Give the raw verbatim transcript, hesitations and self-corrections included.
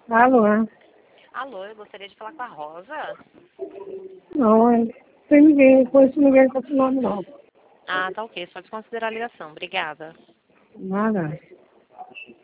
Alô? Alô, eu gostaria de falar com a Rosa. Não, é- tem ninguém, não conheço ninguém com esse nome, não. Ah, tá ok, só desconsiderar a ligação. Obrigada. Nada.